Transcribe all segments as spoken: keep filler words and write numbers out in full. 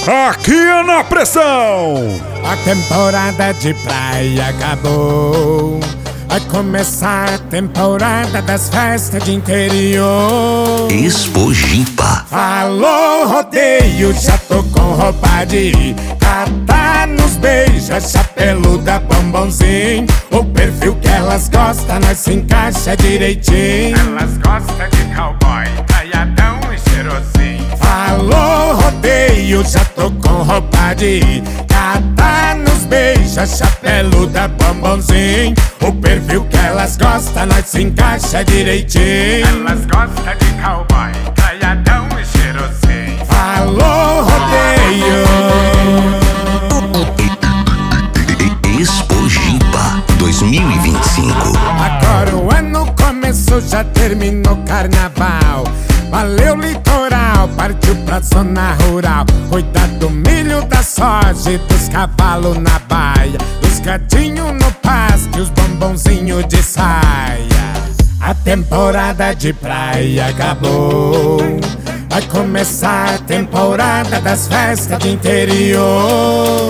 Aqui é na pressão! A temporada de praia acabou. Vai começar a temporada das festas de interior. Expojipa. Alô, rodeio, já tô com roupa de ir. Catar nos beija, chapeluda, bombonzinho. O perfil que elas gostam, nós se encaixa direitinho. Elas gostam de cowboy, caiadão e cheirosinho. Alô, rodeio, já tô com roupa de ir. Catar nos beija, chapeluda, bombonzinho. O perfil que elas gostam, nós se encaixa direitinho. Elas gostam de cowboy, caiadão e cheirosinho. Alô, rodeio. Expojipa dois mil e vinte e cinco. Agora o ano começou, já terminou o carnaval. Valeu litoral, partiu pra zona rural. Cuidar do milho, da soja e dos cavalos na baia. Dos gatinhos no pasto e os bombonzinhos de saia. A temporada de praia acabou. Vai começar a temporada das festas de interior.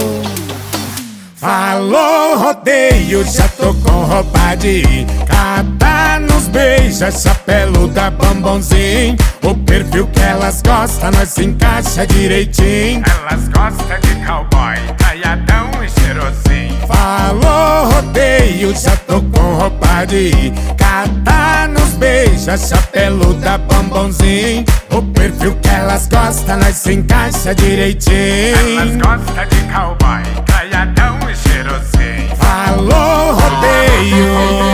Falou, rodeio, já tô com roupa de ir. Catar nos beija, chapeluda, bombonzinho. O perfil que elas gostam, nós se encaixa direitinho. Elas gostam de cowboy, caiadão e cheirosinho. Falou, rodeio, já tô com roupa de ir. Catar nos beija, chapeluda, bombonzinho. O perfil que elas gostam, nós se encaixa direitinho. Elas gostam de cowboy, caiadão e cheirosinho. Falou, rodeio.